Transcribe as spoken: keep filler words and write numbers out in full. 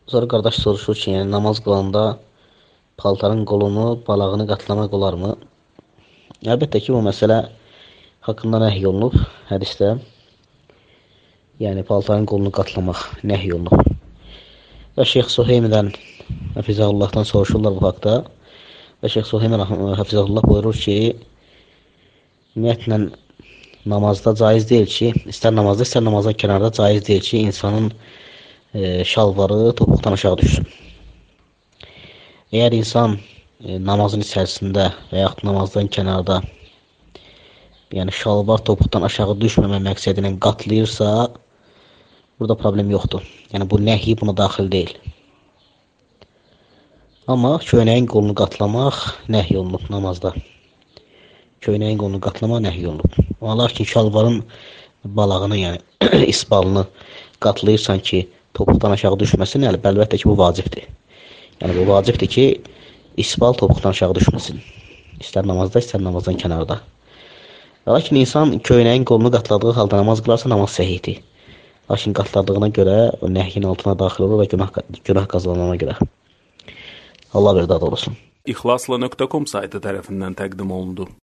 Sonra qardaş soruşur ki, yəni namaz qılanda paltarın qolunu, balağını qatlamaq olarmı? Əlbəttə ki, bu məsələ haqqında nəhy olunub hədisdə. Yəni paltarın qolunu qatlamaq nəhy olunub. Və Şeyx Suheymidən Həfizahullahdan soruşurlar bu haqda. Və Şeyx Suheymi Həfizahullah buyurur ki, ümumiyyətlə namazda caiz deyil ki, istər namazda, istər namazdan kənarda caiz deyil ki, insanın e, şalvarı topuqdan aşağı düşsün. Əgər insan e, namazın içərisində və yaxud namazdan kənarda, yəni şalvar topuqdan aşağı düşməmə məqsədi ilə qatlayırsa, burada problem yoxdur. Yəni bu nəhi buna daxil deyil. Amma köynəyin qolunu qatlamaq nəhy olunub namazda. Köynəyin qolunu qatlamaq nəhy olunub. Lakin şalvarın balağını, yəni isbalını qatlayırsan ki, topuqdan aşağı düşməsin, yəni əlbəttə ki, bu vacibdir. Yəni bu vacibdir ki, isbal topuqdan aşağı düşməsin. İstər namazda, istər namazdan kənarda. Lakin insan köynəyin qolunu qatladığı halda namaz qılarsa, namaz səhihdir. Lakin qatladığına görə o nəhyin altına daxil olur və günah, günah qazanana görə. Allah bir dad olsun. İxlasla nöqtə com saytı tərəfindən təqdim olundu.